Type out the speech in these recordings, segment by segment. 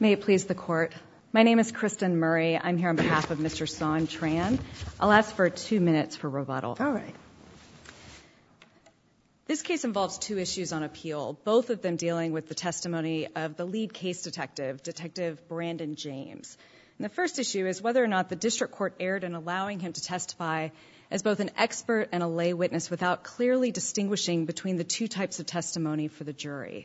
May it please the Court. My name is Kristen Murray. I'm here on behalf of Mr. Son Tran. I'll ask for 2 minutes for rebuttal. All right. This case involves 2 issues on appeal, both of them dealing with the testimony of the lead case detective, Detective Brandon James. And the first issue is whether or not the district court erred in allowing him to testify as both an expert and a lay witness without clearly distinguishing between the 2 types of testimony for the jury.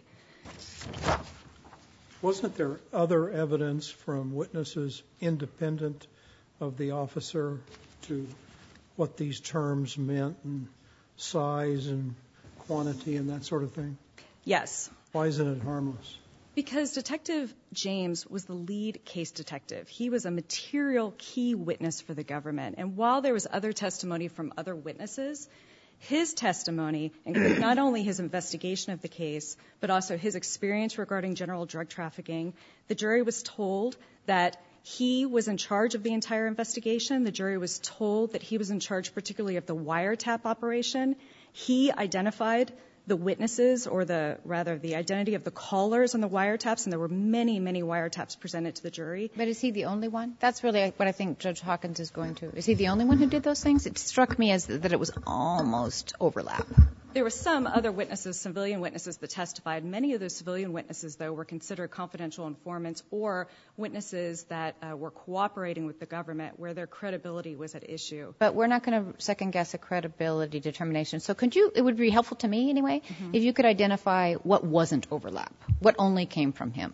Wasn't there other evidence from witnesses independent of the officer to what these terms meant and size and quantity and that sort of thing? Yes. Why isn't it harmless? Because Detective James was the lead case detective. He was a material key witness for the government. And while there was other testimony from other witnesses, his testimony included not only his investigation of the case, but also his experience regarding general drug trafficking. The jury was told that he was in charge of the entire investigation. The jury was told that he was in charge particularly of the wiretap operation. He identified the witnesses, or the identity of the callers on the wiretaps, and there were many, many wiretaps presented to the jury. But is he the only one? That's really what I think Judge Hawkins is going to. Is he the only one who did those things? It struck me as that it was almost overlap. There were some other witnesses, civilian witnesses, that testified. Many of those civilian witnesses, though, were considered confidential informants or witnesses that were cooperating with the government where their credibility was at issue. But we're not going to second-guess a credibility determination. So it would be helpful to me anyway, if you could identify what wasn't overlap, what only came from him.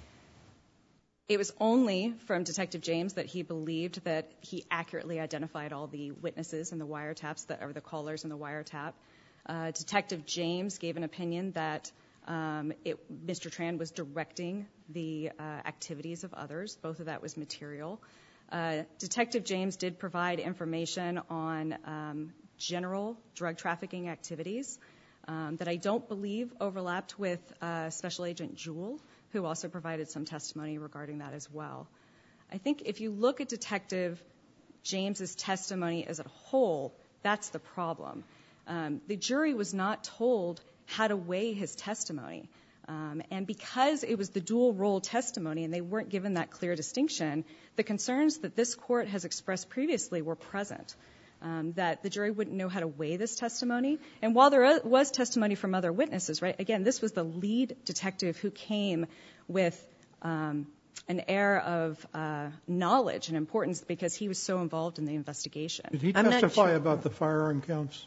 It was only from Detective James that he believed that he accurately identified all the witnesses and the wiretaps, or the callers in the wiretap. Detective James gave an opinion that Mr. Tran was directing the activities of others. Both of that was material. Detective James did provide information on general drug trafficking activities that I don't believe overlapped with Special Agent Jewell, who also provided some testimony regarding that as well. I think if you look at Detective James's testimony as a whole, that's the problem. The jury was not told how to weigh his testimony. And because it was the dual-role testimony and they weren't given that clear distinction, the concerns that this court has expressed previously were present, that the jury wouldn't know how to weigh this testimony. And while there was testimony from other witnesses, right, again, this was the lead detective who came with an air of knowledge and importance because he was so involved in the investigation. Did he testify about the firearm counts?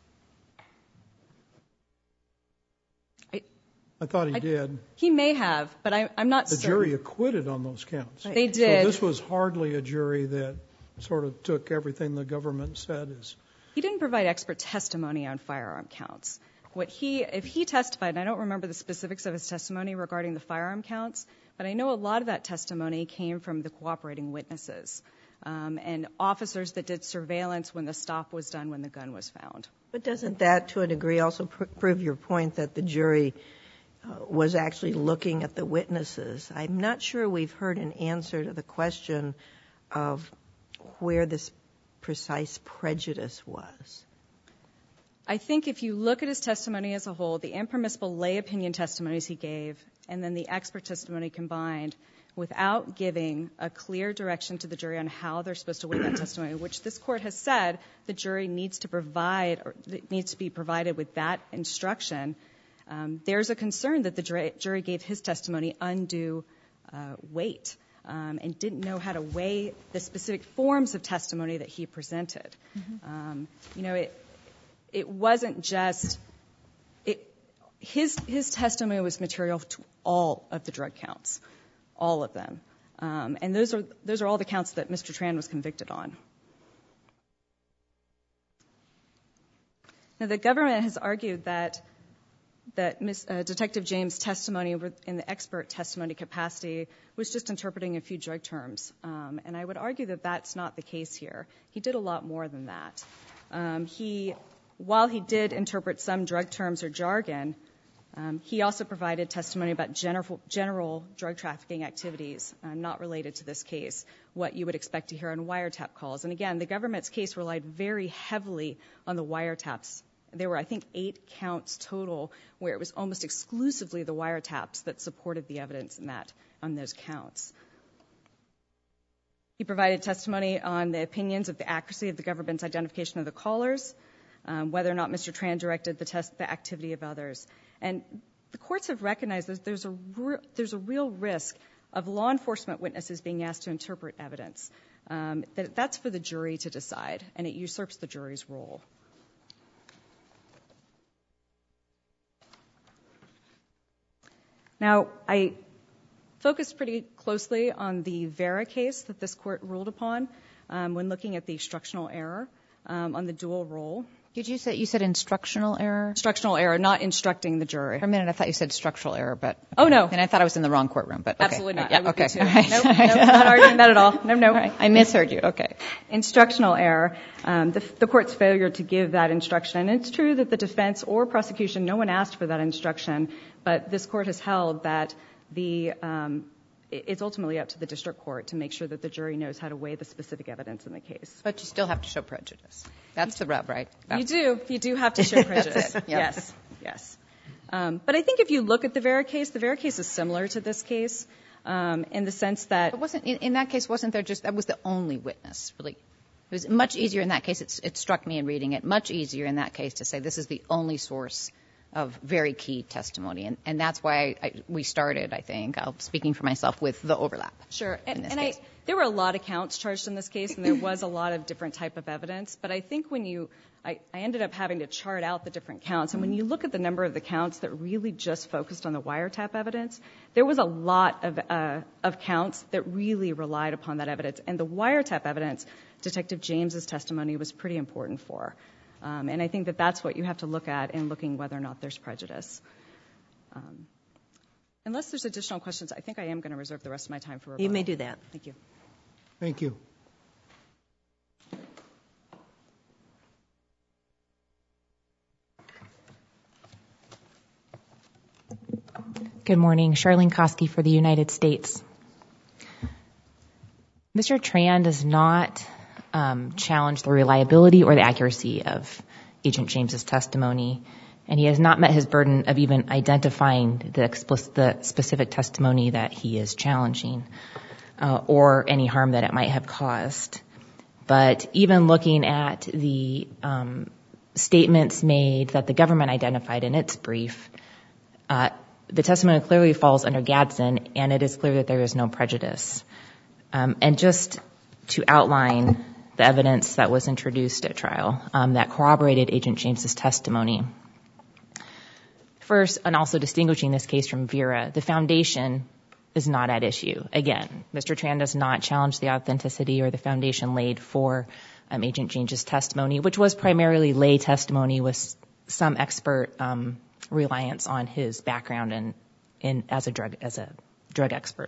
I thought he did. He may have, but I'm not certain. The jury acquitted on those counts. They did. So this was hardly a jury that sort of took everything the government said as... He didn't provide expert testimony on firearm counts. If he testified, and I don't remember the specifics of his testimony regarding the firearm counts, but I know a lot of that testimony came from the cooperating witnesses and officers that did surveillance when the stop was done, when the gun was found. But doesn't that, to a degree, also prove your point that the jury was actually looking at the witnesses? I'm not sure we've heard an answer to the question of where this precise prejudice was. I think if you look at his testimony as a whole, the impermissible lay opinion testimonies he gave, and then the expert testimony combined, without giving a clear direction to the jury on how they're supposed to weigh that testimony, which this court has said the jury needs to provide, or needs to be provided with that instruction, there's a concern that the jury gave his testimony undue weight and didn't know how to weigh the specific forms of testimony that he presented. It wasn't just his testimony was material to all of the drug counts, all of them, and those are all the counts that Mr. Tran was convicted on. Now, the government has argued that Detective James' testimony in the expert testimony capacity was just interpreting a few drug terms, and I would argue that that's not the case here. He did a lot more than that. While he did interpret some drug terms or jargon, he also provided testimony about general drug trafficking activities not related to this case, what you would expect to hear on wiretap calls. And again, the government's case relied very heavily on the wiretaps There were, I think, 8 counts total where it was almost exclusively the wiretaps that supported the evidence on those counts. He provided testimony on the opinions of the accuracy of the government's identification of the callers, whether or not Mr. Tran directed the activity of others. And the courts have recognized that there's a real risk of law enforcement witnesses being asked to interpret evidence. That's for the jury to decide, and it usurps the jury's role. Now, I focused pretty closely on the Vera case that this court ruled upon when looking at the instructional error on the dual role. You said instructional error? Instructional error, not instructing the jury. For a minute, I thought you said structural error, but... Oh, no. And I thought I was in the wrong courtroom, but okay. Absolutely not. Yeah, I would okay. be too. Nope, not arguing that at all. No. Right. I misheard you. Okay. Instructional error, the court's failure to give that instruction. And it's true that the defense or prosecution, no one asked for that instruction, but this court has held that it's ultimately up to the district court to make sure that the jury knows how to weigh the specific evidence in the case. But you still have to show prejudice. That's the rub, right? You do. You do have to show prejudice. Yes. But I think if you look at the Vera case is similar to this case in the sense that... In that case, wasn't there that was the only witness, really? It was much easier in that case. It struck me in reading it, much easier in that case to say this is the only source of very key testimony. And that's why we started, I think, speaking for myself, with the overlap. Sure. And there were a lot of counts charged in this case, and there was a lot of different type of evidence. But I think I ended up having to chart out the different counts. And when you look at the number of the counts that really just focused on the wiretap evidence, there was a lot of counts that really relied upon that evidence. And the wiretap evidence, Detective James's testimony was pretty important for. And I think that that's what you have to look at in looking whether or not there's prejudice. Unless there's additional questions, I think I am going to reserve the rest of my time for rebuttal. You may do that. Thank you. Thank you. Good morning. Charlene Kosky for the United States. Mr. Tran does not challenge the reliability or the accuracy of Agent James's testimony, and he has not met his burden of even identifying the specific testimony that he is challenging or any harm that it might have caused. But even looking at the statements made that the government identified in its brief, the testimony clearly falls under Gadsden, and it is clear that there is no prejudice. And just to outline the evidence that was introduced at trial that corroborated Agent James's testimony. First, and also distinguishing this case from Vera, the foundation is not at issue. Again, Mr. Tran does not challenge the authenticity or the foundation laid for Agent James's testimony, which was primarily lay testimony with some expert reliance on his background as a drug expert.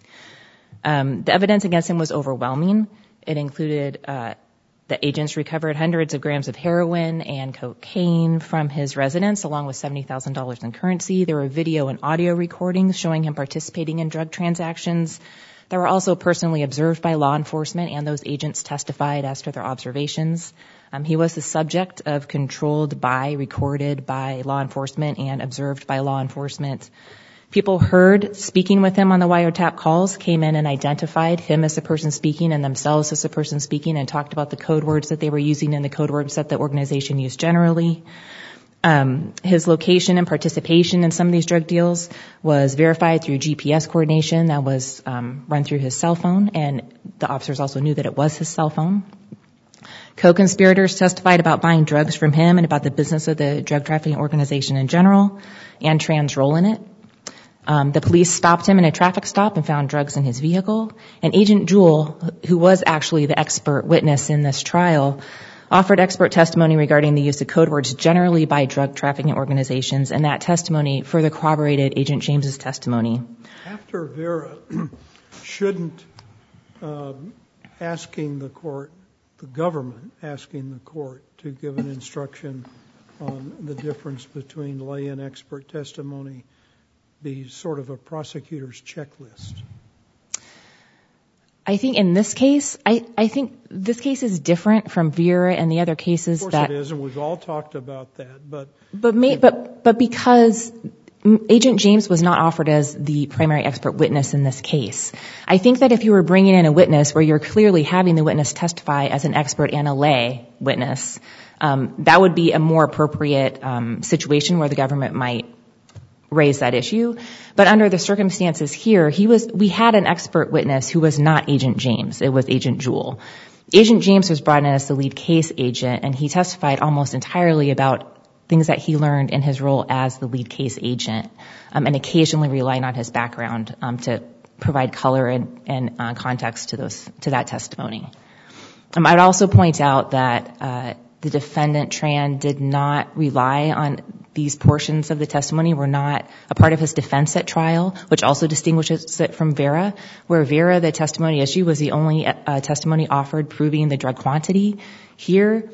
The evidence against him was overwhelming. It included the agents recovered hundreds of grams of heroin and cocaine from his residence, along with $70,000 in currency. There were video and audio recordings showing him participating in drug transactions. They were also personally observed by law enforcement, and those agents testified as to their observations. He was the subject of controlled by, recorded by law enforcement, and observed by law enforcement. People heard speaking with him on the wiretap calls, came in and identified him as the person speaking and themselves as the person speaking, and talked about the code words that they were using and the code words that the organization used generally. His location and participation in some of these drug deals was verified through GPS coordination that was run through his cell phone, and the officers also knew that it was his cell phone. Co-conspirators testified about buying drugs from him and about the business of the drug trafficking organization in general and Tran's role in it. The police stopped him in a traffic stop and found drugs in his vehicle. And Agent Jewell, who was actually the expert witness in this trial, offered expert testimony regarding the use of code words generally by drug trafficking organizations, and that testimony further corroborated Agent James's testimony. After Vera, shouldn't asking the court, the government asking the court to give an instruction on the difference between lay and expert testimony be sort of a prosecutor's checklist? I think in this case, I think this case is different from Vera and the other cases that... Of course it is, and we've all talked about that, but... But because Agent James was not offered as the primary expert witness in this case, I think that if you were bringing in a witness where you're clearly having the witness testify as an expert and a lay witness, that would be a more appropriate situation where the government might raise that issue. But under the circumstances here, we had an expert witness who was not Agent James. It was Agent Jewell. Agent James was brought in as the lead case agent, and he testified almost entirely about things that he learned in his role as the lead case agent, and occasionally relying on his background to provide color and context to that testimony. I'd also point out that the defendant, Tran, did not rely on these portions of the testimony, were not a part of his defense at trial, which also distinguishes it from Vera, where Vera, the testimony issue, was the only testimony offered proving the drug quantity. Here,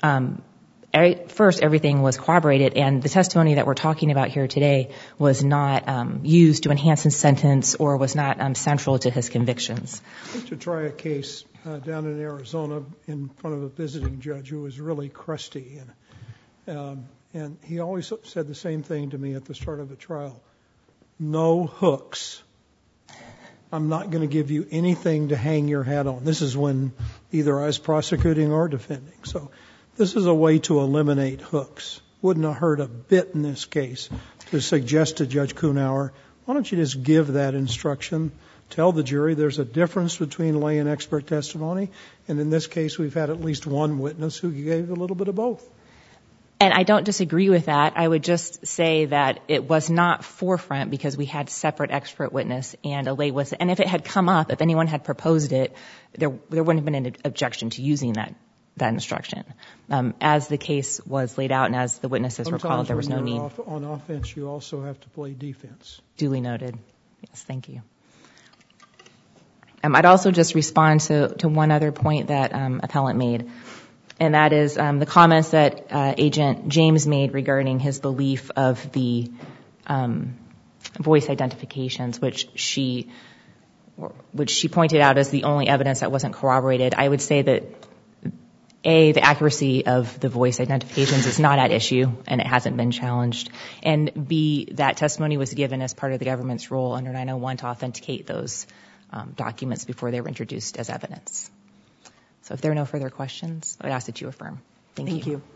first, everything was corroborated, and the testimony that we're talking about here today was not used to enhance his sentence or was not central to his convictions. I used to try a case down in Arizona in front of a visiting judge who was really crusty, and he always said the same thing to me at the start of the trial: no hooks. I'm not going to give you anything to hang your hat on. This is when either I was prosecuting or defending. So this is a way to eliminate hooks. Wouldn't have hurt a bit in this case to suggest to Judge Kuhnauer, why don't you just give that instruction, tell the jury there's a difference between lay and expert testimony, and in this case we've had at least one witness who gave a little bit of both. And I don't disagree with that. I would just say that it was not forefront because we had separate expert witness and a lay witness. And if it had come up, if anyone had proposed it, there wouldn't have been an objection to using that instruction. As the case was laid out and as the witnesses were called, there was no need. Sometimes when you're on offense, you also have to play defense. Duly noted. Yes, thank you. I'd also just respond to one other point that appellant made, and that is the comments that Agent James made regarding his belief of the voice identifications, which she pointed out as the only evidence that wasn't corroborated. I would say that A, the accuracy of the voice identifications is not at issue and it hasn't been challenged, and B, that testimony was given as part of the government's role under 901 to authenticate those documents before they were introduced as evidence. So if there are no further questions, I would ask that you affirm. Thank you.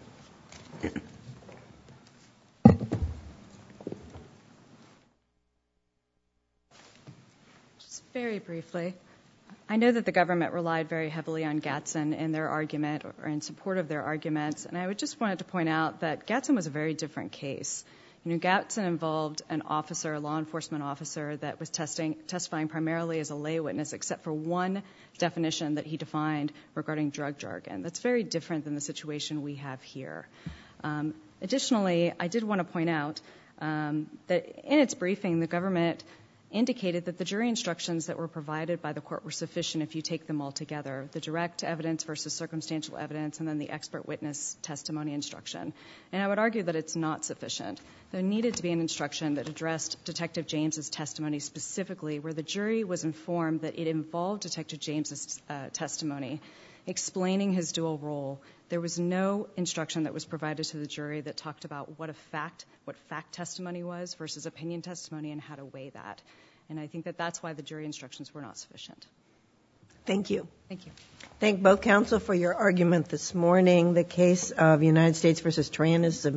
Just very briefly, I know that the government relied very heavily on Gadsden in their argument or in support of their arguments, and I would just wanted to point out that Gadsden was a very different case. You know, Gadsden involved an officer, a law enforcement officer, that was testifying primarily as a lay witness, except for one definition that he defined regarding drug jargon. That's very different than the situation we have here. Additionally, I did want to point out that in its briefing, the government indicated that the jury instructions that were provided by the court were sufficient if you take them all together, the direct evidence versus circumstantial evidence, and then the expert witness testimony instruction. And I would argue that it's not sufficient. There needed to be an instruction that addressed Detective James's testimony specifically, where the jury was informed that it involved Detective James's testimony, explaining his dual role. There was no instruction that was provided to the jury that talked about what fact testimony was versus opinion testimony and how to weigh that. And I think that that's why the jury instructions were not sufficient. Thank you. Thank you. Thank both counsel for your argument this morning. The case of United States v. Tran is submitted.